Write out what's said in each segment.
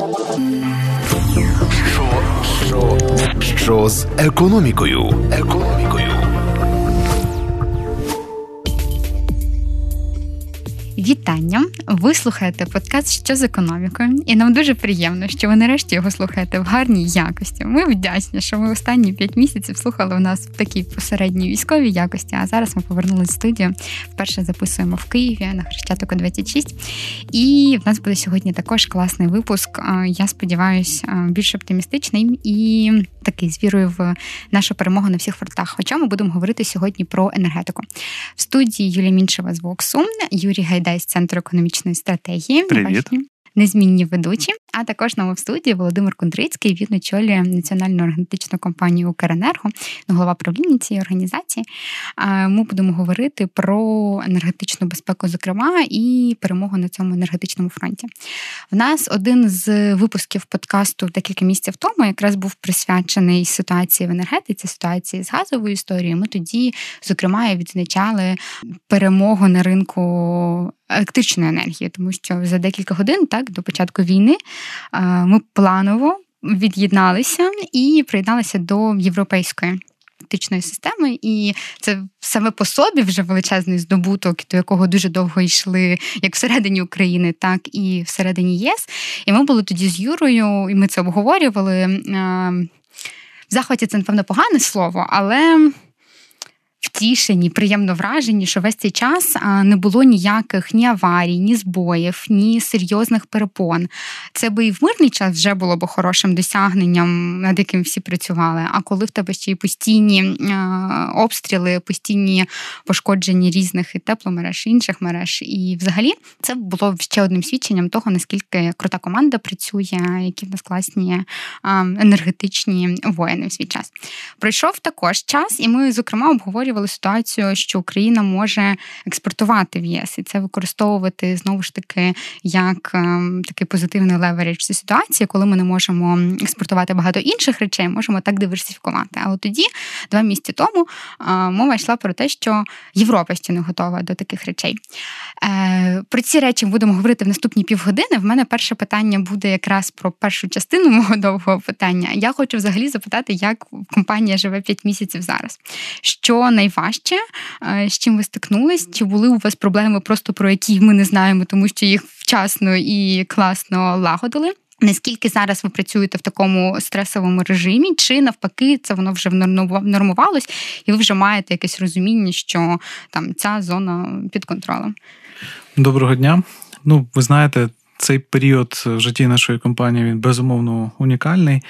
Що з економікою? Вітання! Ви слухаєте подкаст «Що з економікою?» І нам дуже приємно, що ви нарешті його слухаєте в гарній якості. Ми вдячні, що ви останні 5 місяців слухали в нас в такій посередній військовій якості, а зараз ми повернулися в студію. Вперше записуємо в Києві на Хрещатику 26. І в нас буде сьогодні також класний випуск. Я сподіваюся, більш оптимістичний і такий з вірою в нашу перемогу на всіх фронтах. Хоча ми будемо говорити сьогодні про енергетику. В студії Юлія Мінчева з Воксу, Юрій Гайдай з Центру економічної стратегії. Привіт. Незмінні ведучі, а також нам в студії Володимир Кундрицький, він очолює національну енергетичну компанію «Укренерго», голова правління цієї організації. Ми будемо говорити про енергетичну безпеку, зокрема, і перемогу на цьому енергетичному фронті. В нас один з випусків подкасту декілька місяців тому якраз був присвячений ситуації в енергетиці, ситуації з газовою історією. Ми тоді, зокрема, відзначали перемогу на ринку електричної енергії, тому що за декілька годин, так, до початку війни, ми планово від'єдналися і приєдналися до європейської електричної системи, і це саме по собі вже величезний здобуток, до якого дуже довго йшли як всередині України, так і всередині ЄС. І ми були тоді з Юрою, і ми це обговорювали. В захваті це, напевно, погане слово, але втішені, приємно вражені, що весь цей час не було ніяких ні аварій, ні збоїв, ні серйозних перепон. Це би і в мирний час вже було б хорошим досягненням, над яким всі працювали. А коли в тебе ще й постійні обстріли, постійні пошкодження різних і тепломереж, і інших мереж, і взагалі це було ще одним свідченням того, наскільки крута команда працює, які в нас класні енергетичні воїни в свій час. Пройшов також час, і ми, зокрема, обговорювали ситуацію, що Україна може експортувати в ЄС, і це використовувати, знову ж таки, як такий позитивний леверидж цієї ситуації, коли ми не можемо експортувати багато інших речей, можемо так диверсифікувати. Але тоді, 2 місяці тому, мова йшла про те, що Європа ще не готова до таких речей. Про ці речі будемо говорити в наступні півгодини. В мене перше питання буде якраз про першу частину мого довгого питання. Я хочу взагалі запитати, як компанія живе 5 місяців зараз. Що найважче, з чим ви стикнулись? Чи були у вас проблеми просто про які ми не знаємо, тому що їх вчасно і класно лагодили? Наскільки зараз ви працюєте в такому стресовому режимі, чи навпаки це воно вже нормувалось, і ви вже маєте якесь розуміння, що там ця зона під контролем? Доброго дня. Ви знаєте, цей період в житті нашої компанії, він безумовно унікальний.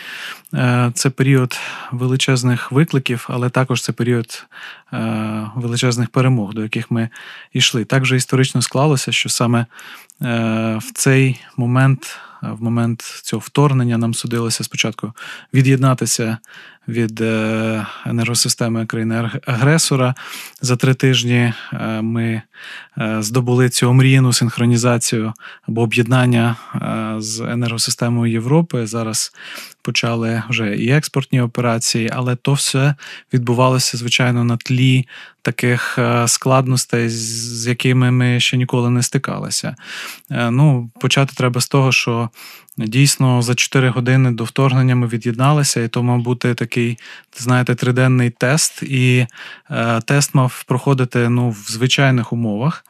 Це період величезних викликів, але також це період величезних перемог, до яких ми йшли. Так вже історично склалося, що саме в цей момент, в момент цього вторгнення нам судилося спочатку від'єднатися від енергосистеми країни-агресора. За 3 тижні ми здобули цю омріяну синхронізацію або об'єднання з енергосистемою Європи. Зараз почали вже і експортні операції, але то все відбувалося, звичайно, на тлі таких складностей, з якими ми ще ніколи не стикалися. Почати треба з того, що дійсно за 4 години до вторгнення ми від'єдналися, і то мав бути такий, знаєте, 3-денний тест, і тест мав проходити в звичайних умовах.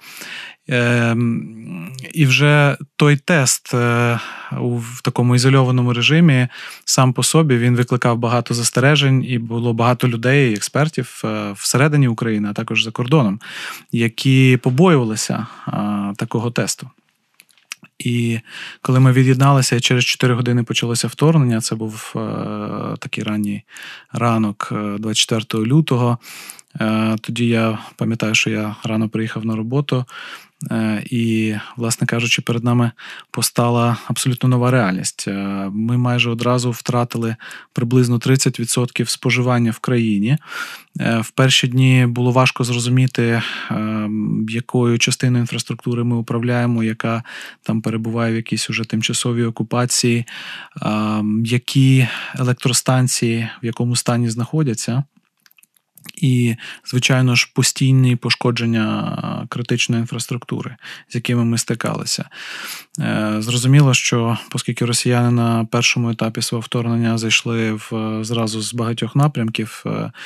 І вже той тест в такому ізольованому режимі сам по собі він викликав багато застережень, і було багато людей, експертів всередині України, а також за кордоном, які побоювалися такого тесту. І коли ми від'єдналися, і через 4 години почалося вторгнення, це був такий ранній ранок 24 лютого, тоді я пам'ятаю, що я рано приїхав на роботу, і, власне кажучи, перед нами постала абсолютно нова реальність. Ми майже одразу втратили приблизно 30% споживання в країні. В перші дні було важко зрозуміти, якою частиною інфраструктури ми управляємо, яка там перебуває в якійсь уже тимчасовій окупації, які електростанції в якому стані знаходяться. І, звичайно ж, постійні пошкодження критичної інфраструктури, з якими ми стикалися. Зрозуміло, що оскільки росіяни на першому етапі свого вторгнення зайшли зразу з багатьох напрямків,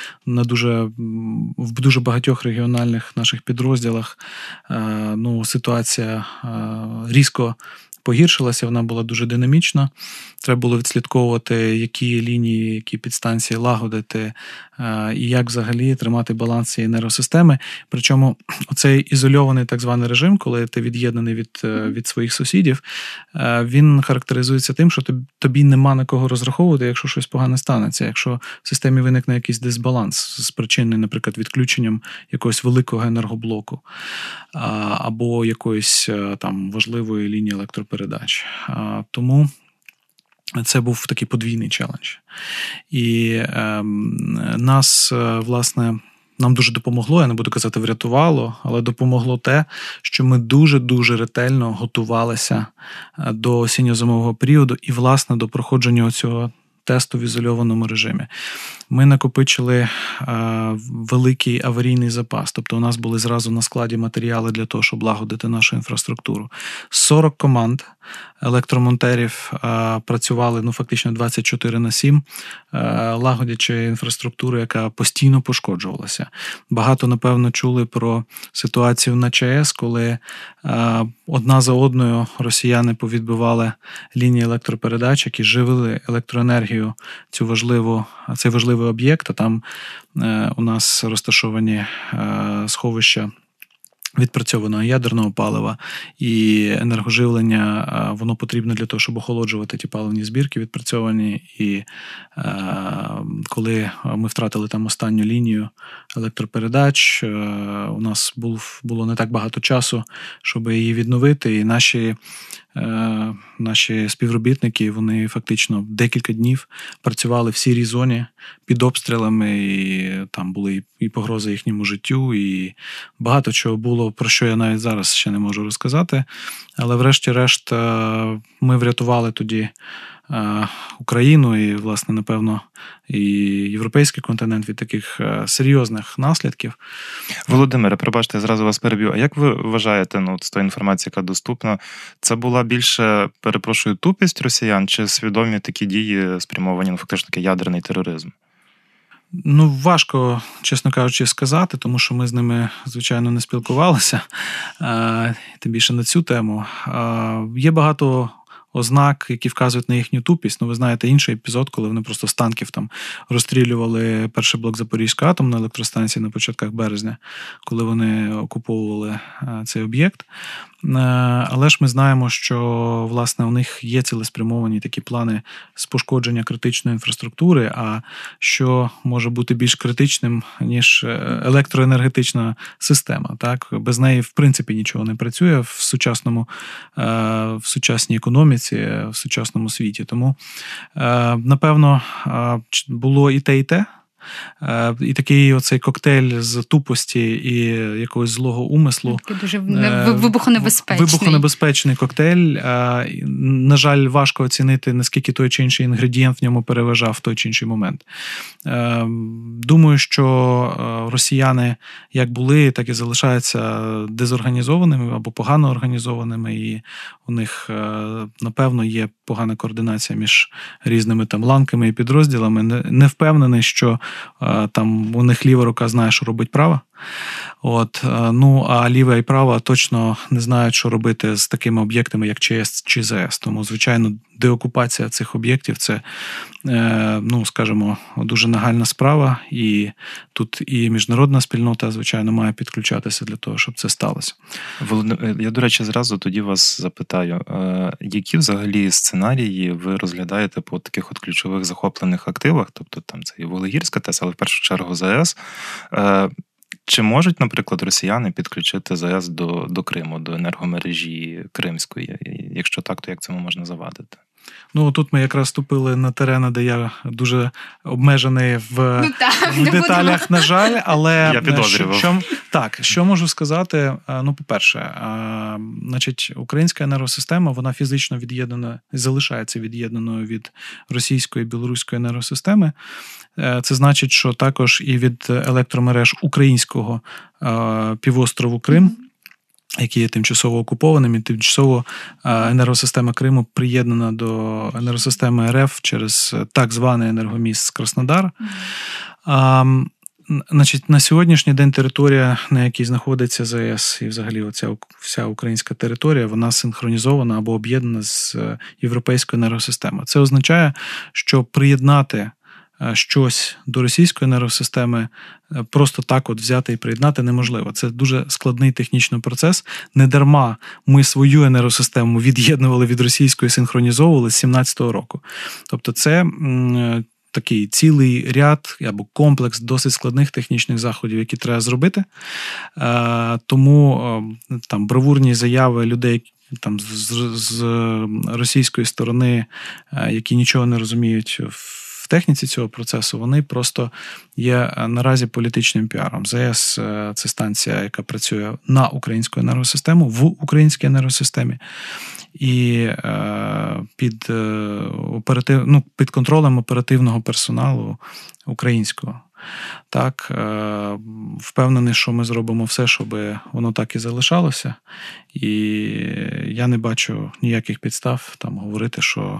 в дуже багатьох регіональних наших підрозділах ситуація різко погіршилася, вона була дуже динамічна. Треба було відслідковувати, які лінії, які підстанції лагодити і як взагалі тримати баланс цієї енергосистеми. Причому оцей ізольований так званий режим, коли ти від'єднаний від своїх сусідів, він характеризується тим, що тобі нема на кого розраховувати, якщо щось погане станеться, якщо в системі виникне якийсь дисбаланс, спричинений, наприклад, відключенням якогось великого енергоблоку або якоїсь там важливої лінії електропередач. Тому це був такий подвійний челендж. І нас, власне, нам дуже допомогло, я не буду казати врятувало, але допомогло те, що ми дуже-дуже ретельно готувалися до осінньо-зимового періоду і, власне, до проходження цього тесту в ізольованому режимі. Ми накопичили великий аварійний запас, тобто у нас були зразу на складі матеріали для того, щоб лагодити нашу інфраструктуру. 40 команд електромонтерів працювали фактично 24/7, лагодячи інфраструктуру, яка постійно пошкоджувалася. Багато, напевно, чули про ситуацію на ЧАЕС, коли одна за одною росіяни повідбивали лінії електропередач, які живили електроенергію цей важливий об'єкт, а там у нас розташовані сховища відпрацьованого ядерного палива і енергоживлення, воно потрібно для того, щоб охолоджувати ті паливні збірки відпрацьовані. І коли ми втратили там останню лінію електропередач, у нас було не так багато часу, щоб її відновити, і наші співробітники, вони фактично декілька днів працювали в сірій зоні під обстрілами, і там були і погрози їхньому життю, і багато чого було, про що я навіть зараз ще не можу розказати. Але врешті-решт ми врятували тоді Україну і, власне, напевно, і європейський континент від таких серйозних наслідків. Володимире, пробачте, я зразу вас переб'ю. А як ви вважаєте, з тої інформації, яка доступна, це була більше, тупість росіян, чи свідомі такі дії спрямовані, фактично, такий ядерний тероризм? Важко, чесно кажучи, сказати, тому що ми з ними, звичайно, не спілкувалися, тим більше на цю тему. Є багато ознак, які вказують на їхню тупість. Ви знаєте інший епізод, коли вони просто з танків там розстрілювали перший блок Запорізької атомної електростанції на початках березня, коли вони окуповували цей об'єкт. Але ж ми знаємо, що, власне, у них є цілеспрямовані такі плани з пошкодження критичної інфраструктури, а що може бути більш критичним, ніж електроенергетична система. Так? Без неї, в принципі, нічого не працює в сучасній економіці, в сучасному світі. Тому, напевно, було і те, і те. І такий оцей коктейль з тупості і якогось злого умислу. Такий дуже вибухонебезпечний. Вибухонебезпечний коктейль. На жаль, важко оцінити, наскільки той чи інший інгредієнт в ньому переважав в той чи інший момент. Думаю, що росіяни як були, так і залишаються дезорганізованими або погано організованими, і у них, напевно, є погана координація між різними там ланками і підрозділами. Не впевнений, що там у них ліва рука знає, що робить права. А ліва і права точно не знають, що робити з такими об'єктами, як ЧАЕС чи ЗАЕС. Тому, звичайно, деокупація цих об'єктів – це, скажімо, дуже нагальна справа. І тут і міжнародна спільнота, звичайно, має підключатися для того, щоб це сталося. Володимир, я, до речі, зразу тоді вас запитаю, які взагалі сценарії ви розглядаєте по таких ключових захоплених активах, тобто там це і Вуглегірська ТЕС, але в першу чергу ЗАЕС. Чи можуть, наприклад, росіяни підключити ЗАЕС до Криму, до енергомережі Кримської? Якщо так, то як цьому можна завадити? Ну, тут ми якраз вступили на терени, де я дуже обмежений в деталях, на жаль, але я підозрював. Що можу сказати? Ну, по-перше, значить, українська енергосистема, вона фізично від'єднана, залишається від'єднаною від російської і білоруської енергосистеми. Це значить, що також і від електромереж українського півострову Крим, які є тимчасово окупованими, тимчасово енергосистема Криму приєднана до енергосистеми РФ через так званий енергоміст Краснодар. Значить, на сьогоднішній день територія, на якій знаходиться ЗАЕС, і взагалі оця вся українська територія, вона синхронізована або об'єднана з європейською енергосистемою. Це означає, що приєднати щось до російської енергосистеми просто так от взяти і приєднати неможливо. Це дуже складний технічний процес. Недарма ми свою енергосистему від'єднували від російської, синхронізовували з 2017 року. Тобто це такий цілий ряд або комплекс досить складних технічних заходів, які треба зробити. Тому там бравурні заяви людей там з російської сторони, які нічого не розуміють в техніці цього процесу, вони просто є наразі політичним піаром. ЗАЕС – це станція, яка працює на українську енергосистему, в українській енергосистемі, і під контролем оперативного персоналу українського. Так, впевнений, що ми зробимо все, щоб воно так і залишалося. І я не бачу ніяких підстав там говорити, що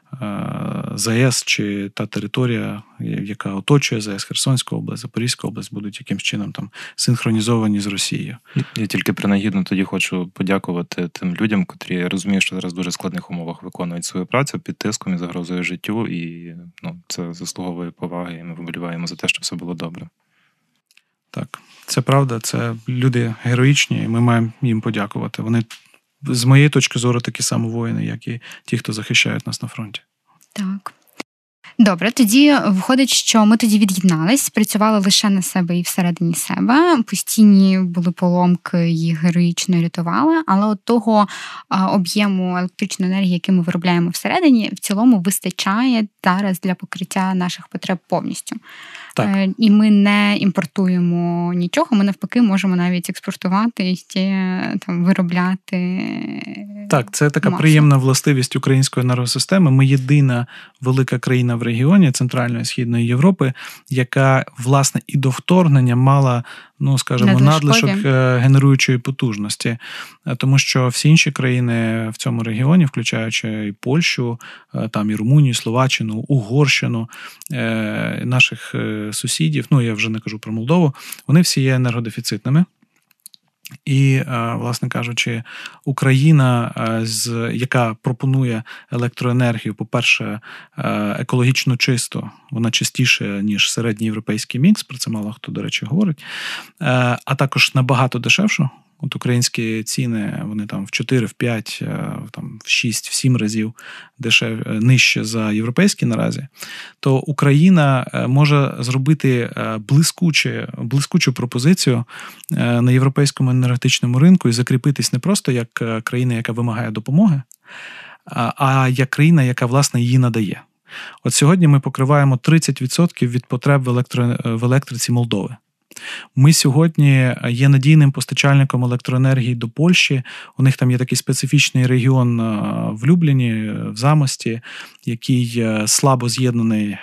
ЗАЕС чи та територія, яка оточує ЗАЕС, Херсонська область, Запорізька область, будуть якимсь чином там синхронізовані з Росією. Я тільки принагідно тоді хочу подякувати тим людям, котрі, я розумію, що зараз в дуже складних умовах виконують свою працю під тиском і загрозою життю, і це заслуговує поваги, і ми вболіваємо за те, щоб все було добре. Так, це правда, це люди героїчні, і ми маємо їм подякувати. Вони, з моєї точки зору, такі самі воїни, як і ті, хто захищають нас на фронті. Так. Добре, тоді виходить, що ми тоді від'єднались, працювали лише на себе і всередині себе, постійні були поломки, їх героїчно рятували, але от того об'єму електричної енергії, який ми виробляємо всередині, в цілому вистачає зараз для покриття наших потреб повністю. Так. І ми не імпортуємо нічого, ми навпаки можемо навіть експортувати і ще там виробляти. Так, це така масу. приємна властивість української енергосистеми. Ми єдина велика країна в регіоні Центральної і Східної Європи, яка, власне, і до вторгнення мала, надлишок генеруючої потужності. Тому що всі інші країни в цьому регіоні, включаючи і Польщу, там і Румунію, Словаччину, Угорщину, наших сусідів, я вже не кажу про Молдову, вони всі є енергодефіцитними. І, власне кажучи, Україна, яка пропонує електроенергію, по-перше, екологічно чисто, вона чистіше, ніж середньоєвропейський мікс, про це мало хто, до речі, говорить, а також набагато дешевше. От українські ціни, вони там в 4, в 5, там в 6, в 7 разів нижче за європейські наразі, то Україна може зробити блискучу пропозицію на європейському енергетичному ринку і закріпитись не просто як країна, яка вимагає допомоги, а як країна, яка, власне, її надає. От сьогодні ми покриваємо 30% від потреб в електриці Молдови. Ми сьогодні є надійним постачальником електроенергії до Польщі. У них там є такий специфічний регіон в Любліні, в Замості, який слабо з'єднаний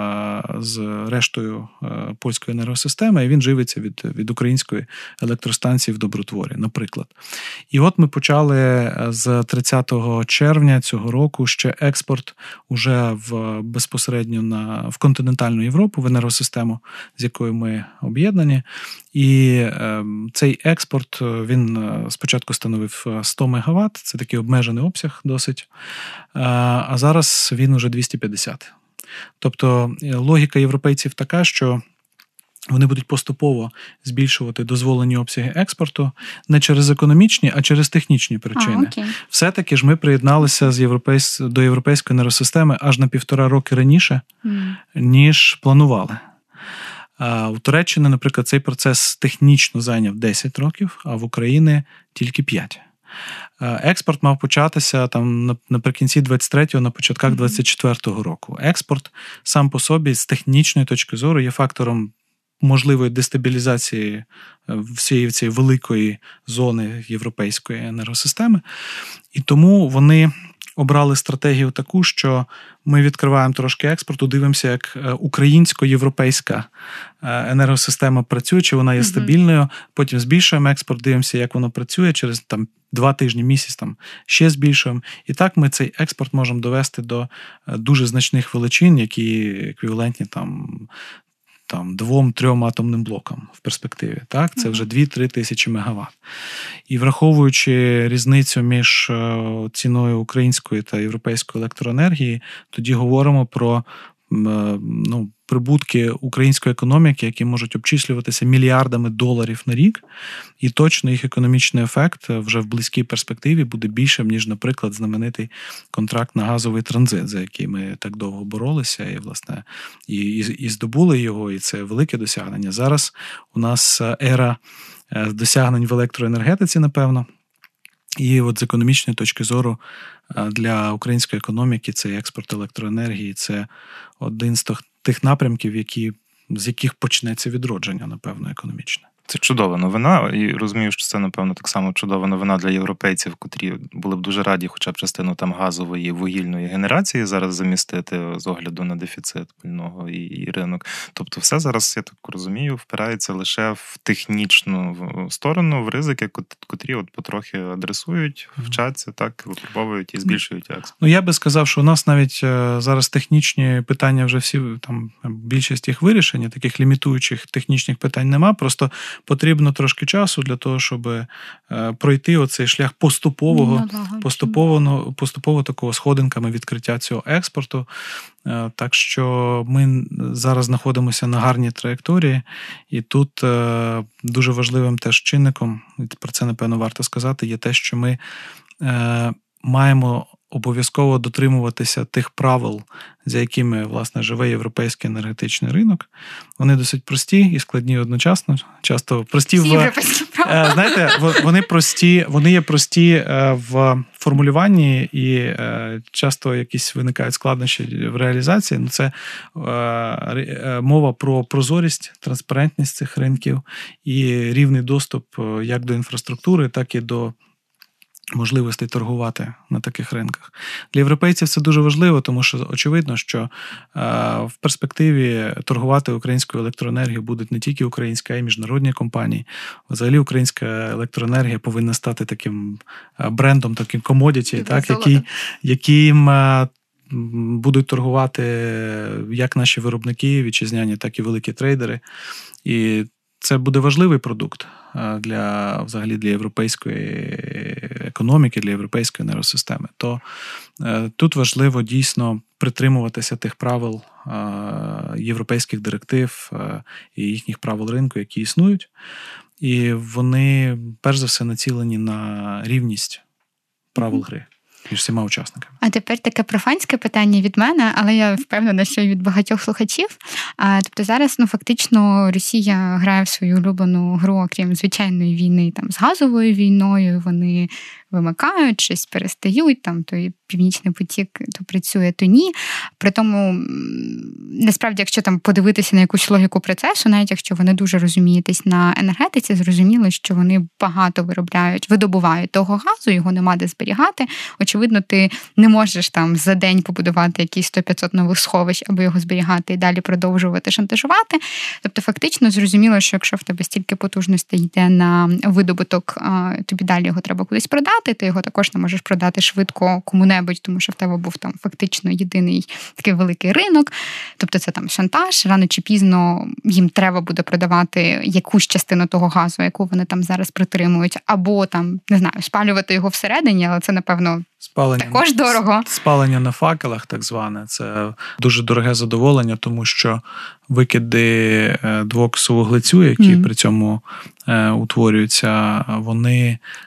з рештою польської енергосистеми, і він живиться від української електростанції в Добротворі, наприклад. І от ми почали з 30 червня цього року ще експорт уже безпосередньо в континентальну Європу, в енергосистему, з якою ми об'єднані. І цей експорт, він спочатку становив 100 МВт, це такий обмежений обсяг досить, а зараз він уже 250. Тобто логіка європейців така, що вони будуть поступово збільшувати дозволені обсяги експорту не через економічні, а через технічні причини. Все-таки ж ми приєдналися до європейської енергосистеми аж на 1,5 роки раніше, ніж планували. У Туреччини, наприклад, цей процес технічно зайняв 10 років, а в Україні тільки 5. Експорт мав початися там наприкінці 23-го, на початках 24-го року. Експорт сам по собі з технічної точки зору є фактором можливої дестабілізації всієї цієї великої зони європейської енергосистеми. І тому вони обрали стратегію таку, що ми відкриваємо трошки експорту, дивимося, як українсько-європейська енергосистема працює, чи вона є стабільною, потім збільшуємо експорт, дивимося, як воно працює, через 2 тижні, місяць ще збільшуємо. І так ми цей експорт можемо довести до дуже значних величин, які еквівалентні 2-3 атомним блокам в перспективі. Так? Це вже 2-3 тисячі мегаватт. І враховуючи різницю між ціною української та європейської електроенергії, тоді говоримо про прибутки української економіки, які можуть обчислюватися мільярдами доларів на рік, і точно їх економічний ефект вже в близькій перспективі буде більшим, ніж, наприклад, знаменитий контракт на газовий транзит, за який ми так довго боролися, і, власне, і здобули його, і це велике досягнення. Зараз у нас ера досягнень в електроенергетиці, напевно, і от з економічної точки зору для української економіки цей експорт електроенергії – це один з тих напрямків, з яких почнеться відродження, напевно, економічне. Це чудова новина, і розумію, що це, напевно, так само чудова новина для європейців, котрі були б дуже раді хоча б частину газової, вугільної генерації зараз замістити з огляду на дефіцит пального і ринок. Тобто все зараз, я так розумію, впирається лише в технічну сторону, в ризики, котрі потрохи адресують, вчаться, так, випробовують і збільшують експорт. Я би сказав, що у нас навіть зараз технічні питання вже всі, більшість їх вирішені, таких лімітуючих технічних питань нема, просто потрібно трошки часу для того, щоб пройти оцей шлях поступово такого сходинками відкриття цього експорту. Так що ми зараз знаходимося на гарній траєкторії, і тут дуже важливим теж чинником, про це, напевно, варто сказати, є те, що ми маємо обов'язково дотримуватися тих правил, за якими, власне, живе європейський енергетичний ринок. Вони досить прості і складні одночасно. Часто прості знаєте, вони є прості в формулюванні і часто якісь виникають складнощі в реалізації. Це мова про прозорість, транспарентність цих ринків і рівний доступ як до інфраструктури, так і до можливостей торгувати на таких ринках. Для європейців це дуже важливо, тому що очевидно, що в перспективі торгувати українською електроенергією будуть не тільки українська, а й міжнародні компанії. Взагалі українська електроенергія повинна стати таким брендом, таким комодіті, яким будуть торгувати як наші виробники вітчизняні, так і великі трейдери. І це буде важливий продукт взагалі для європейської економіки, для європейської енергосистеми. То тут важливо дійсно притримуватися тих правил європейських директив і їхніх правил ринку, які існують. І вони, перш за все, націлені на рівність правил гри між всіма учасниками. А тепер таке профанське питання від мене, але я впевнена, що і від багатьох слухачів. Тобто зараз, фактично, Росія грає в свою улюблену гру, окрім звичайної війни, з газовою війною, вони вимикають, щось перестають, то і Північний потік то працює, то ні. При тому, насправді, якщо подивитися на якусь логіку процесу, навіть якщо ви не дуже розумієтесь на енергетиці, зрозуміло, що вони багато видобувають того газу, його нема де зберігати. Очевидно, ти не можеш за день побудувати якісь 100-500 нових сховищ, аби його зберігати і далі продовжувати шантажувати. Тобто, фактично, зрозуміло, що якщо в тебе стільки потужностей йде на видобуток, тобі далі його треба кудись продати, ти його також не можеш продати швидко кому-небудь, тому що в тебе був фактично єдиний такий великий ринок. Тобто це шантаж, рано чи пізно їм треба буде продавати якусь частину того газу, яку вони зараз притримують, або не знаю, спалювати його всередині, але це, напевно, також дорого. Спалення на факелах, так зване, це дуже дороге задоволення, тому що викиди двоокису вуглецю, які при цьому утворюються, вони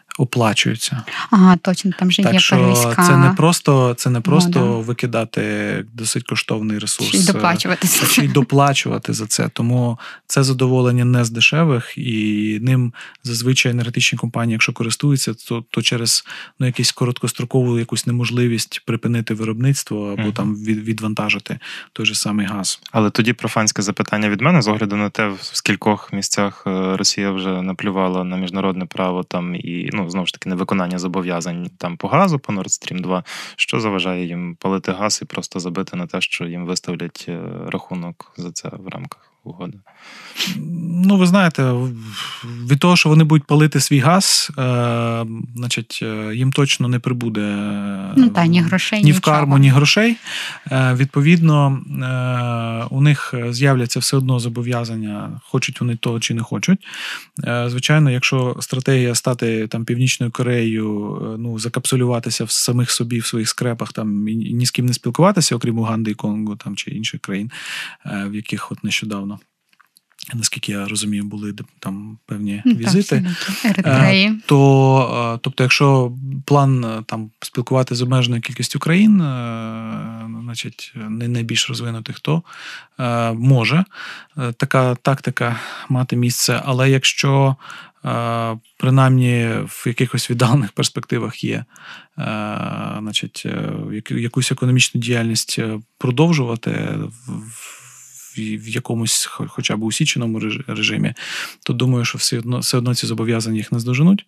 оплачуються. Ага, точно, там же так, є перевізка. Це не просто викидати досить коштовний ресурс. Чи й доплачувати за це. Чи й доплачувати за це. Тому це задоволення не з дешевих, і ним зазвичай енергетичні компанії, якщо користуються, то через якусь короткострокову якусь неможливість припинити виробництво або там відвантажити той же самий газ. Але тоді профанське запитання від мене, з огляду на те, в скількох місцях Росія вже наплювала на міжнародне право там і, знову ж таки, невиконання зобов'язань там по газу, по Nord Stream 2. Що заважає їм палити газ і просто забити на те, що їм виставлять рахунок за це в рамках угоди? Ви знаєте, від того, що вони будуть палити свій газ, значить, їм точно не прибуде ні грошей, ні в карму, ні грошей. Відповідно, у них з'являться все одно зобов'язання, хочуть вони того чи не хочуть. Звичайно, якщо стратегія стати там Північною Кореєю, закапсулюватися в самих собі, в своїх скрепах, там і ні з ким не спілкуватися, окрім Уганди і Конго, там чи інших країн, в яких от нещодавно, наскільки я розумію, були там певні візити. Тобто, якщо план там спілкувати з обмеженою кількістю країн, значить, не найбільш розвинутих, то може така тактика мати місце. Але якщо принаймні в якихось віддалених перспективах є, значить, якусь економічну діяльність продовжувати в якомусь хоча б усіченому режимі, то думаю, що все одно ці зобов'язання їх не здоженуть.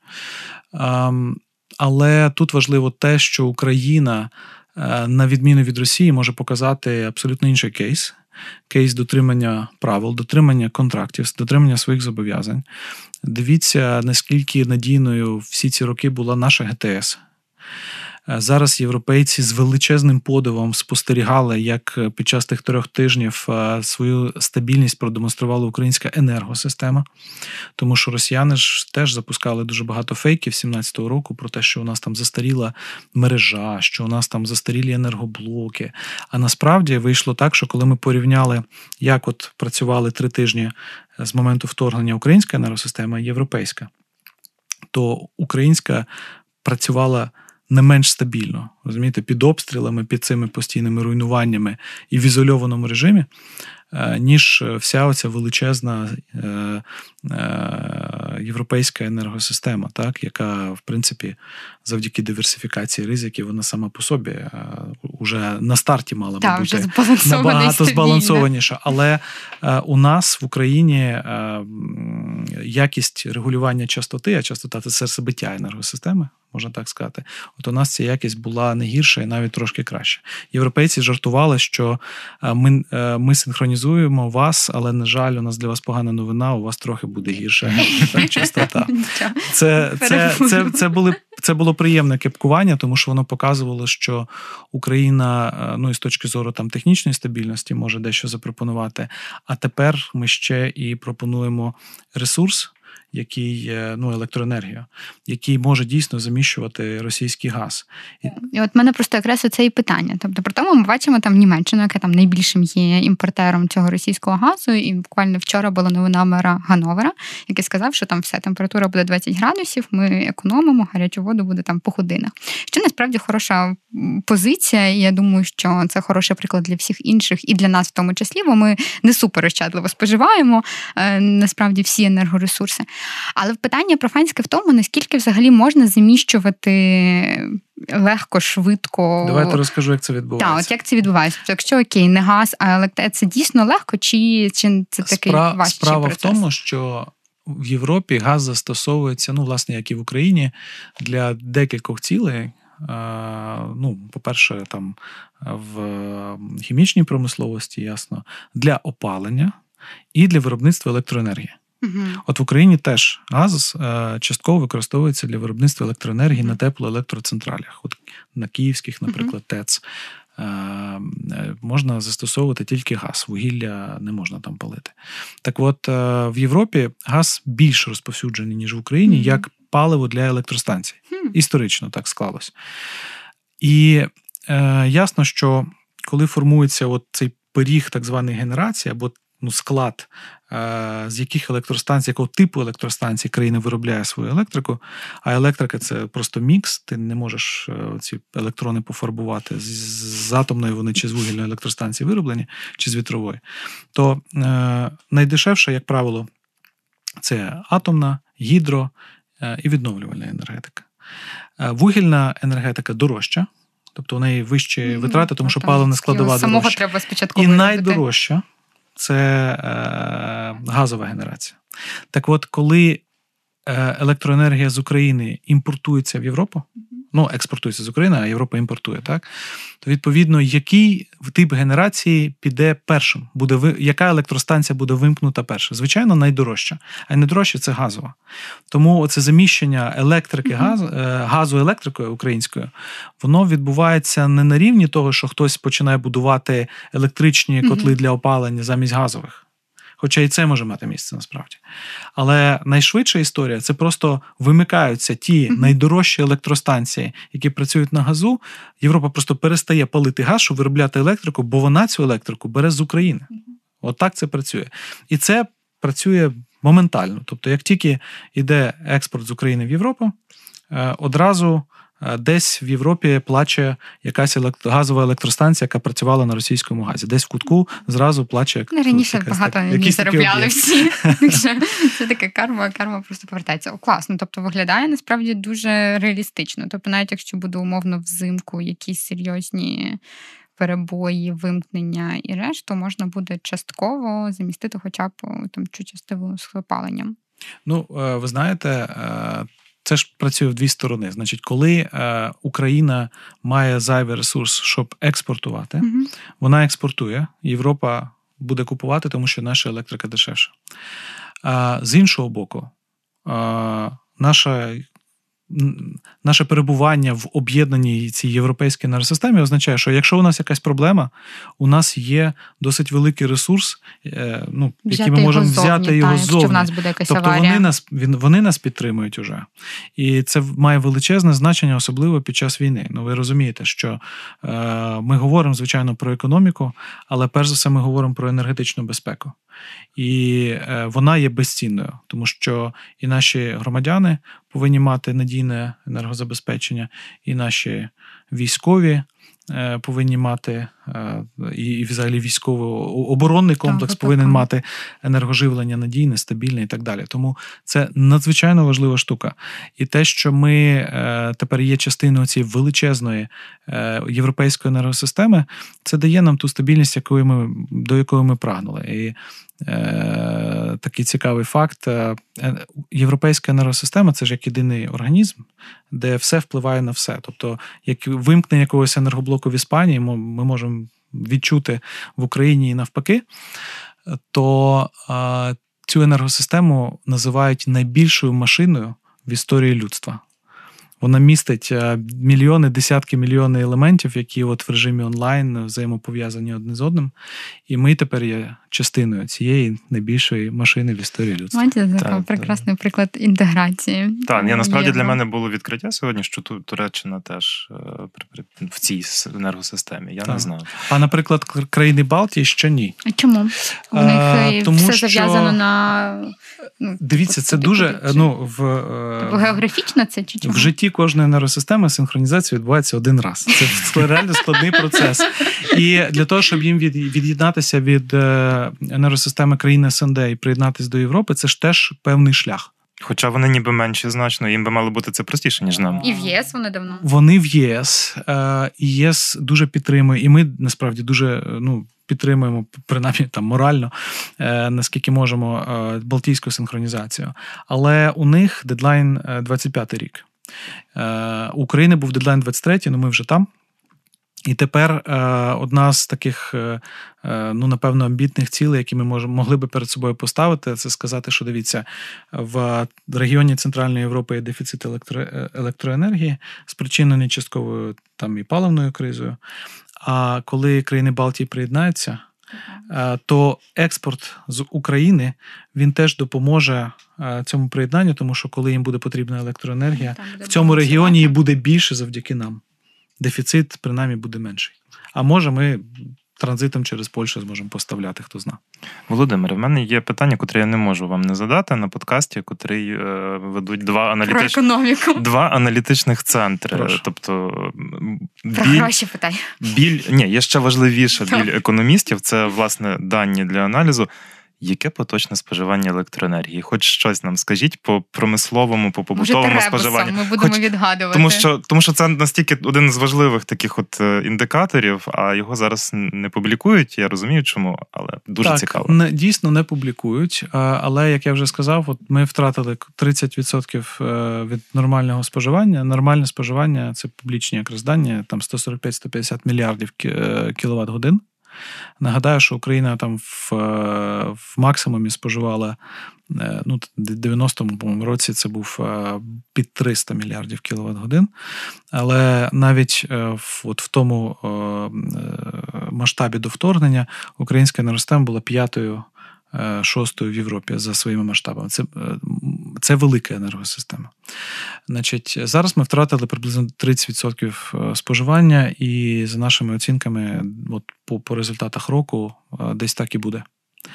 Але тут важливо те, що Україна, на відміну від Росії, може показати абсолютно інший кейс. Кейс дотримання правил, дотримання контрактів, дотримання своїх зобов'язань. Дивіться, наскільки надійною всі ці роки була наша ГТС. Зараз європейці з величезним подивом спостерігали, як під час тих 3 тижнів свою стабільність продемонструвала українська енергосистема. Тому що росіяни ж теж запускали дуже багато фейків 17-го року про те, що у нас там застаріла мережа, що у нас там застарілі енергоблоки. А насправді вийшло так, що коли ми порівняли, як от працювали 3 тижні з моменту вторгнення українська енергосистема і європейська, то українська працювала не менш стабільно, розумієте, під обстрілами, під цими постійними руйнуваннями і в ізольованому режимі, ніж вся оця величезна європейська енергосистема, так, яка, в принципі, завдяки диверсифікації ризиків, вона сама по собі вже на старті мала би бути набагато збалансованіша. Але у нас в Україні якість регулювання частоти, а частота – це серцебиття енергосистеми, можна так сказати. От у нас ця якість була не гірша і навіть трошки краще. Європейці жартували, що ми синхронізуємо вас, але, на жаль, у нас для вас погана новина, у вас трохи буде гірша частота. Це було приємне кепкування, тому що воно показувало, що Україна, із точки зору там технічної стабільності, може дещо запропонувати. А тепер ми ще і пропонуємо ресурс, який, електроенергію, який може дійсно заміщувати російський газ. І от мене просто якраз оце і питання. Тобто, при тому ми бачимо там Німеччину, яка там найбільшим є імпортером цього російського газу, і буквально вчора була новина мера Ганновера, який сказав, що там вся температура буде 20 градусів, ми економимо, гарячу воду буде там по годинах. Що насправді хороша позиція, і я думаю, що це хороший приклад для всіх інших, і для нас в тому числі, бо ми не супер ощадливо споживаємо насправді всі енергоресурси. Але питання профанське в тому, наскільки взагалі можна заміщувати легко, швидко. Давайте розкажу, як це відбувається. Так, от як це відбувається. Тобто, якщо окей, не газ, а електроенергія, це дійсно легко, чи це такий важчий процес? Справа в тому, що в Європі газ застосовується, власне, як і в Україні, для декількох цілей. По-перше, там в хімічній промисловості, ясно, для опалення і для виробництва електроенергії. От в Україні теж газ частково використовується для виробництва електроенергії на теплоелектроцентралях. От на київських, наприклад, ТЕЦ можна застосовувати тільки газ, вугілля не можна там палити. Так от, в Європі газ більш розповсюджений, ніж в Україні, як паливо для електростанцій. Історично так склалось. І ясно, що коли формується от цей пиріг так званої генерації, або склад, з яких електростанцій, якого типу електростанцій країна виробляє свою електрику, а електрика – це просто мікс, ти не можеш ці електрони пофарбувати з атомної вони чи з вугільної електростанції вироблені, чи з вітрової, то найдешевше, як правило, це атомна, гідро і відновлювальна енергетика. Вугільна енергетика дорожча, тобто у неї вищі витрати, тому що паливна складова самого дорожча. Треба спочатку І виробити. найдорожча – це газова генерація. Так от, коли електроенергія з України імпортується в Європу, експортується з України, а Європа імпортує, так? То, відповідно, який тип генерації піде першим? Яка електростанція буде вимкнута перша? Звичайно, найдорожча. А найдорожча – це газова. Тому оце заміщення електрики, газу електрикою українською, воно відбувається не на рівні того, що хтось починає будувати електричні котли для опалення замість газових. Хоча і це може мати місце насправді. Але найшвидша історія – це просто вимикаються ті найдорожчі електростанції, які працюють на газу. Європа просто перестає палити газ, щоб виробляти електрику, бо вона цю електрику бере з України. От так це працює. І це працює моментально. Тобто, як тільки йде експорт з України в Європу, одразу десь в Європі плаче якась газова електростанція, яка працювала на російському газі. Десь в кутку зразу плаче. Раніше багато не заробляли всі. Це така карма просто повертається. Класно, тобто виглядає насправді дуже реалістично. Тобто навіть якщо буде умовно взимку якісь серйозні перебої, вимкнення і решту, можна буде частково замістити хоча б там частково з опаленням. Ви знаєте, це ж працює в дві сторони. Значить, коли Україна має зайвий ресурс, щоб експортувати, вона експортує, Європа буде купувати, тому що наша електрика дешевша. З іншого боку, наше перебування в об'єднаній цій європейській енергосистемі означає, що якщо у нас якась проблема, у нас є досить великий ресурс, який ми можемо взяти його ззовні. Якщо в нас буде якась тобто аварія. Вони нас підтримують уже. І це має величезне значення, особливо під час війни. Ви розумієте, що ми говоримо, звичайно, про економіку, але перш за все ми говоримо про енергетичну безпеку. І вона є безцінною, тому що і наші громадяни повинні мати надійне енергозабезпечення, і наші військові повинні мати, і взагалі військово-оборонний комплекс повинен мати енергоживлення надійне, стабільне і так далі. Тому це надзвичайно важлива штука. І те, що ми тепер є частиною цієї величезної європейської енергосистеми, це дає нам ту стабільність, до якої ми прагнули. І такий цікавий факт. Європейська енергосистема – це ж як єдиний організм, де все впливає на все. Тобто, як вимкнення якогось енергоблоку в Іспанії, ми можемо відчути в Україні і навпаки, то цю енергосистему називають найбільшою машиною в історії людства. Вона містить мільйони, десятки мільйонів елементів, які в режимі онлайн взаємопов'язані одне з одним. І ми тепер є частиною цієї найбільшої машини в історії людства. Це такий прекрасний приклад інтеграції. Так, насправді для мене було відкриття сьогодні, що Туреччина теж в цій енергосистемі. Я не знав. А, наприклад, країни Балтії ще ні. А чому? У них все зав'язано на... Дивіться, це дуже... Географічно це чи чому? В житті кожної енергосистеми синхронізація відбувається один раз. Це реально складний процес. І для того, щоб їм від'єднатися від енергосистеми країни СНД і приєднатися до Європи, це ж теж певний шлях. Хоча вони ніби менші значно, їм би мало бути це простіше, ніж нам. І в ЄС вони давно. Вони в ЄС. І ЄС дуже підтримує. І ми, насправді, дуже підтримуємо, принаймні там морально, наскільки можемо, балтійську синхронізацію. Але у них дедлайн 25-й рік. У України був дедлайн 23-й, але ми вже там. І тепер одна з таких, напевно, амбітних цілей, які ми могли би перед собою поставити, це сказати, що, дивіться, в регіоні Центральної Європи є дефіцит електроенергії, спричинений частково там і паливною кризою. А коли країни Балтії приєднаються, то експорт з України, він теж допоможе цьому приєднанню, тому що коли їм буде потрібна електроенергія, в цьому регіоні її буде більше завдяки нам. Дефіцит, принаймні, буде менший. А може, ми транзитом через Польщу зможемо поставляти, хто зна. Володимире, в мене є питання, котре я не можу вам не задати на подкасті, котрий ведуть два аналітичних центри. Прошу. Тобто про гроші питання. Є ще важливіше біль економістів, це, власне, дані для аналізу. Яке поточне споживання електроенергії? Хоч щось нам скажіть по промисловому, по побутовому споживанню. Ми будемо відгадувати. Тому що це настільки один з важливих таких от індикаторів, а його зараз не публікують, я розумію чому, але дуже цікаво. Дійсно не публікують, але, як я вже сказав, от ми втратили 30% від нормального споживання. Нормальне споживання – це публічні якраз дані, там 145-150 мільярдів кіловат-годин. Нагадаю, що Україна там в максимумі споживала, в 90-му році це був під 300 мільярдів кіловат-годин, але навіть в тому масштабі до вторгнення українська енергосистема була 5-ю, 6-ю в Європі за своїми масштабами. Це велика енергосистема. Значить, зараз ми втратили приблизно 30% споживання, і за нашими оцінками, от по результатах року, десь так і буде.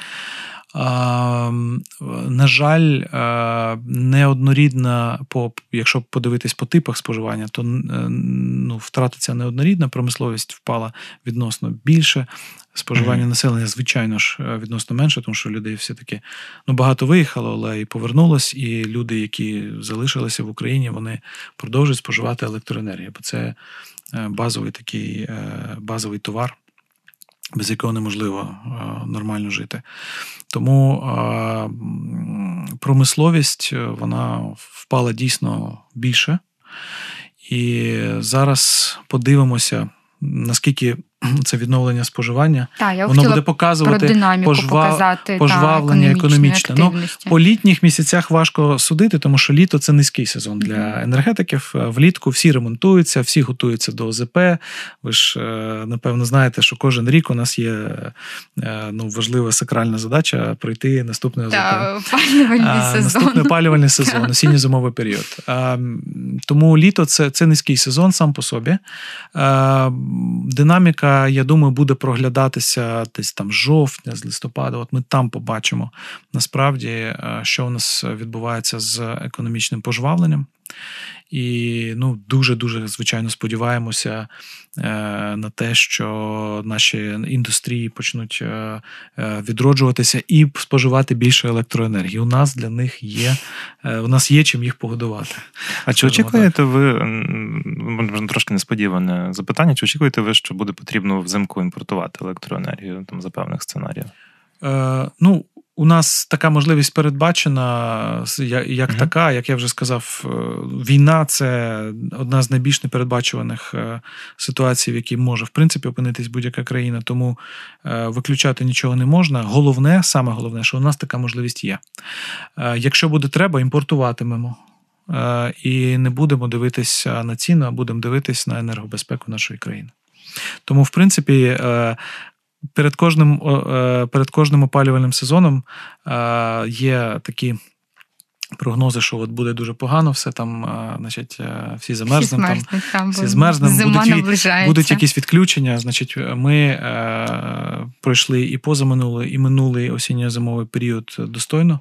На жаль, неоднорідна, якщо подивитись по типах споживання, то втрата ця неоднорідна, промисловість впала відносно більше, споживання населення, звичайно ж, відносно менше, тому що людей все-таки багато виїхало, але і повернулось, і люди, які залишилися в Україні, вони продовжують споживати електроенергію, бо це базовий товар, без якого неможливо нормально жити. Тому промисловість, вона впала дійсно більше. І зараз подивимося, наскільки це відновлення споживання, воно буде показувати пожвавлення економічне. По літніх місяцях важко судити, тому що літо – це низький сезон для енергетиків. Влітку всі ремонтуються, всі готуються до ОЗП. Ви ж, напевно, знаєте, що кожен рік у нас є важлива сакральна задача пройти наступний ОЗП. Наступний опалювальний сезон, осінньо-зимовий період. Тому літо – це низький сезон сам по собі. Динаміка, я думаю, буде проглядатися десь там з жовтня, з листопада. От ми там побачимо насправді, що у нас відбувається з економічним пожвавленням. І дуже-дуже, звичайно, сподіваємося на те, що наші індустрії почнуть відроджуватися і споживати більше електроенергії. У нас для них є чим їх погодувати. А чи очікуєте ви, трошки несподіване запитання, чи очікуєте ви, що буде потрібно взимку імпортувати електроенергію там, за певних сценаріїв? У нас така можливість передбачена, така, як я вже сказав, війна – це одна з найбільш непередбачуваних ситуацій, в якій може, в принципі, опинитись будь-яка країна, тому виключати нічого не можна. Саме головне, що у нас така можливість є. Якщо буде треба, імпортуватимемо. І не будемо дивитися на ціну, а будемо дивитися на енергобезпеку нашої країни. Тому, в принципі, перед кожним опалювальним сезоном є такі прогнози, що от буде дуже погано, все там, значить, всі замерзнемо, всі змерзнемо, будуть якісь відключення. Значить, ми пройшли і позаминулий, і минулий осінньо-зимовий період достойно.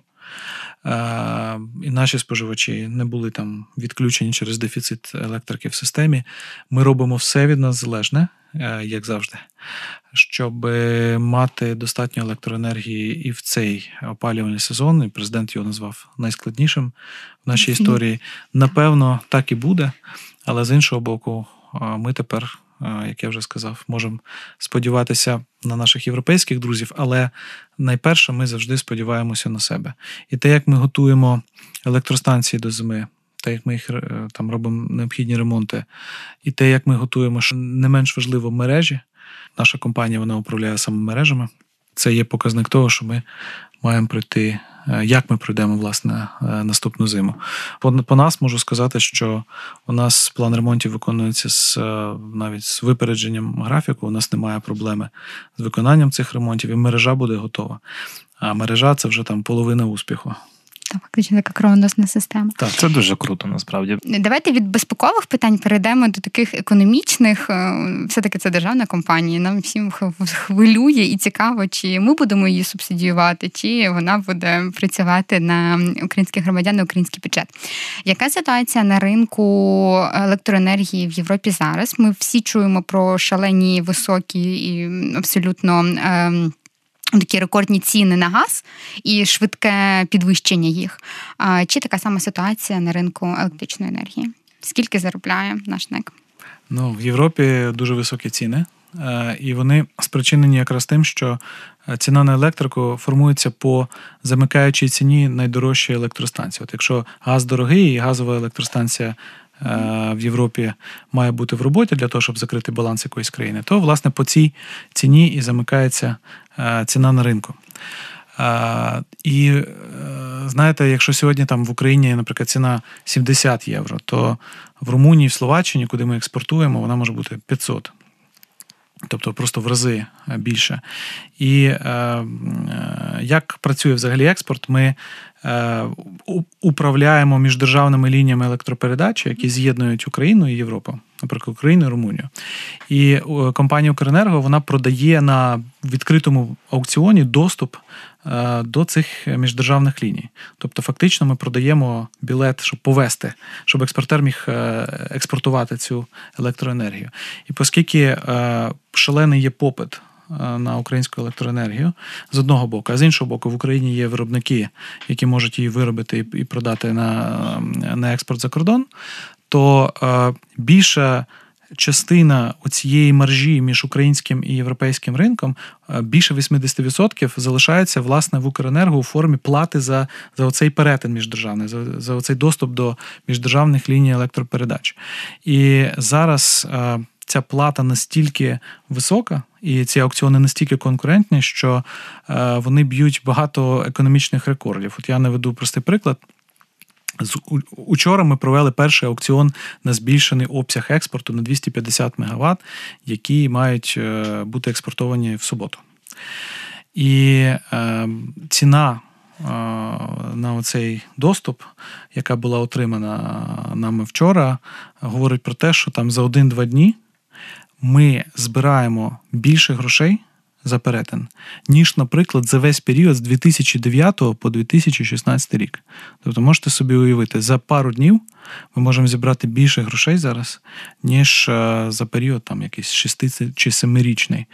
І наші споживачі не були там відключені через дефіцит електрики в системі. Ми робимо все від нас залежне, як завжди, щоб мати достатньо електроенергії і в цей опалювальний сезон, і президент його назвав найскладнішим в нашій історії. Напевно, так і буде, але з іншого боку, ми тепер, як я вже сказав, можемо сподіватися на наших європейських друзів, але найперше ми завжди сподіваємося на себе. І те, як ми готуємо електростанції до зими, те, як ми їх там робимо необхідні ремонти, і те, як ми готуємо, що не менш важливо, мережі. Наша компанія, вона управляє саме мережами. Це є показник того, що ми маємо пройти, як ми пройдемо, власне, наступну зиму. По нас можу сказати, що у нас план ремонтів виконується навіть з випередженням графіку, у нас немає проблеми з виконанням цих ремонтів, і мережа буде готова. А мережа – це вже там половина успіху. Фактично така кровоносна система. Так, це дуже круто, насправді. Давайте від безпекових питань перейдемо до таких економічних. Все-таки це державна компанія, нам всім хвилює і цікаво, чи ми будемо її субсидіювати, чи вона буде працювати на українських громадян, на український бюджет. Яка ситуація на ринку електроенергії в Європі зараз? Ми всі чуємо про шалені, високі і абсолютно такі рекордні ціни на газ і швидке підвищення їх. Чи така сама ситуація на ринку електричної енергії? Скільки заробляє наш НЕК? В Європі дуже високі ціни, і вони спричинені якраз тим, що ціна на електрику формується по замикаючій ціні найдорожчої електростанції. От якщо газ дорогий і газова електростанція в Європі має бути в роботі для того, щоб закрити баланс якоїсь країни, то, власне, по цій ціні і замикається ціна на ринку. І, знаєте, якщо сьогодні там в Україні, наприклад, ціна 70 євро, то в Румунії, в Словаччині, куди ми експортуємо, вона може бути 500. Тобто просто в рази більше. І як працює взагалі експорт? Ми управляємо міждержавними лініями електропередачі, які з'єднують Україну і Європу, наприклад, Україну і Румунію. І компанія «Укренерго», вона продає на відкритому аукціоні доступ до цих міждержавних ліній. Тобто фактично ми продаємо білет, щоб повезти, щоб експортер міг експортувати цю електроенергію. І оскільки шалений є попит на українську електроенергію з одного боку, а з іншого боку в Україні є виробники, які можуть її виробити і продати на експорт за кордон, то більша частина оцієї маржі між українським і європейським ринком, більше 80% залишається, власне, в «Укренерго» у формі плати за оцей перетин міждержавний, за оцей доступ до міждержавних ліній електропередач. І зараз ця плата настільки висока, і ці аукціони настільки конкурентні, що вони б'ють багато економічних рекордів. От я наведу простий приклад. Учора ми провели перший аукціон на збільшений обсяг експорту на 250 МВт, які мають бути експортовані в суботу. І ціна на оцей доступ, яка була отримана нами вчора, говорить про те, що там за 1-2 дні ми збираємо більше грошей за перетин, ніж, наприклад, за весь період з 2009 по 2016 рік. Тобто можете собі уявити, за пару днів ми можемо зібрати більше грошей зараз, ніж за період там якийсь 6 чи 7-річний.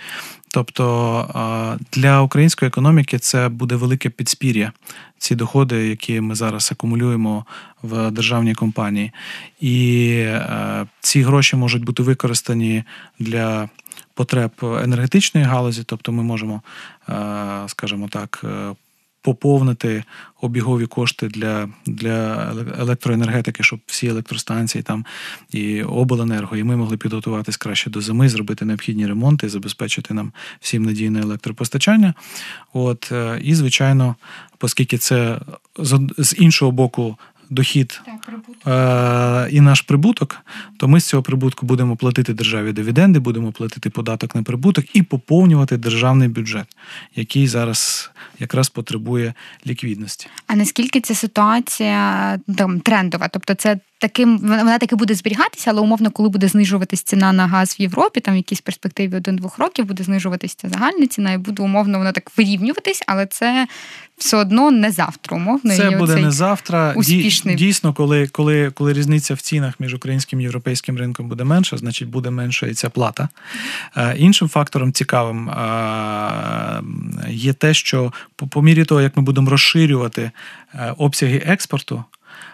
Тобто для української економіки це буде велике підспір'я, ці доходи, які ми зараз акумулюємо в державній компанії. І ці гроші можуть бути використані для потреб енергетичної галузі, тобто ми можемо, скажімо так, поповнити обігові кошти для електроенергетики, щоб всі електростанції там і обленерго, і ми могли підготуватись краще до зими, зробити необхідні ремонти, забезпечити нам всім надійне електропостачання. І, звичайно, оскільки це з іншого боку дохід і наш прибуток, то ми з цього прибутку будемо платити державі дивіденди, будемо платити податок на прибуток і поповнювати державний бюджет, який зараз якраз потребує ліквідності. А наскільки ця ситуація трендова? Тобто це вона таки буде зберігатися, але умовно, коли буде знижуватись ціна на газ в Європі, там в якійсь перспективі 1-2 років буде знижуватись ця загальна ціна і буде умовно вона так вирівнюватись, але це все одно не завтра, умовно. Це буде не завтра. Успішний. Дійсно, коли різниця в цінах між українським і європейським ринком буде менша, значить буде менша і ця плата. Іншим фактором цікавим є те, що по мірі того, як ми будемо розширювати обсяги експорту,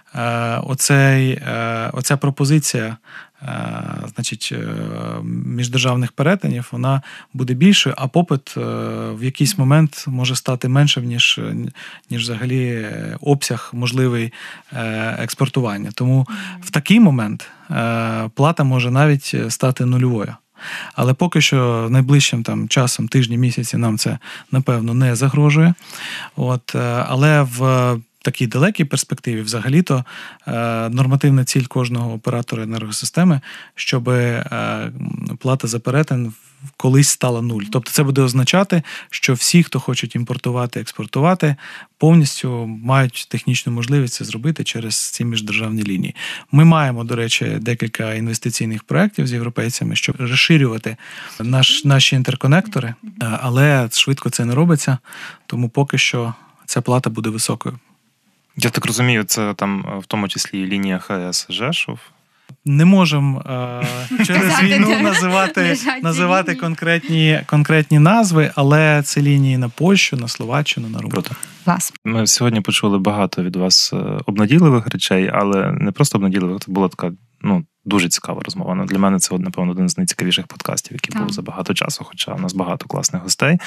оця пропозиція, значить, міждержавних перетинів, вона буде більшою, а попит в якийсь момент може стати меншим, ніж взагалі обсяг можливий експортування. Тому в такий момент плата може навіть стати нульовою. Але поки що найближчим часом, тижні, місяці нам це, напевно, не загрожує. Але в такій далекій перспективі взагалі-то нормативна ціль кожного оператора енергосистеми, щоб плата за перетин колись стала 0. Тобто це буде означати, що всі, хто хочуть імпортувати, експортувати, повністю мають технічну можливість це зробити через ці міждержавні лінії. Ми маємо, до речі, декілька інвестиційних проєктів з європейцями, щоб розширювати наші інтерконектори, але швидко це не робиться, тому поки що ця плата буде високою. Я так розумію, це там в тому числі лінія ХС Жешов. Не можемо через війну називати конкретні назви, але це лінії на Польщу, на Словаччину, на Румунію. Клас. Ми сьогодні почули багато від вас обнадійливих речей, але не просто обнадійливих, це була така, дуже цікава розмова. Для мене це, напевно, один з найцікавіших подкастів, який був за багато часу, хоча у нас багато класних гостей.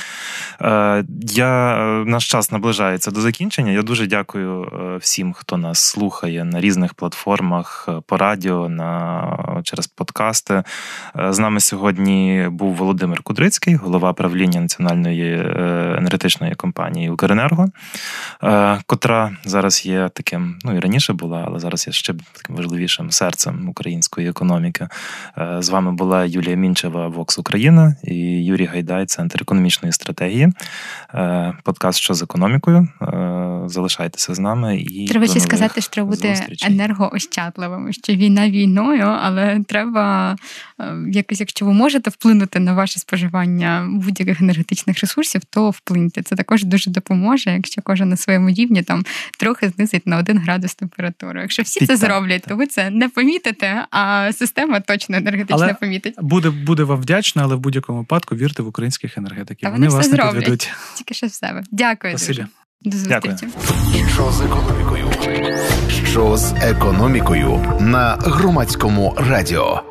Наш час наближається до закінчення. Я дуже дякую всім, хто нас слухає на різних платформах, по радіо, через подкасти. З нами сьогодні був Володимир Кудрицький, голова правління Національної енергетичної компанії «Укренерго», котра зараз є таким, і раніше була, але зараз є ще таким важливішим серцем української економіки. З вами була Юлія Мінчева, Vox Україна, і Юрій Гайдай, Центр економічної стратегії. Подкаст «Що з економікою?». Залишайтеся з нами. І треба ще сказати, що треба бути енергоощадливими, що війна війною, але треба якось, якщо ви можете вплинути на ваше споживання будь-яких енергетичних ресурсів, то вплиньте. Це також дуже допоможе, якщо кожен на своєму рівні там трохи знизить на 1 градус температуру. Якщо всі це зроблять, то ви це не помітите, а система точно енергетична помітить. Буде вам вдячна, але в будь-якому випадку вірте в українських енергетиків. Вони вас все не підведуть. Тільки що в себе. Дякую дуже. До зустрічі. Що з економікою? Що з економікою на Громадському радіо?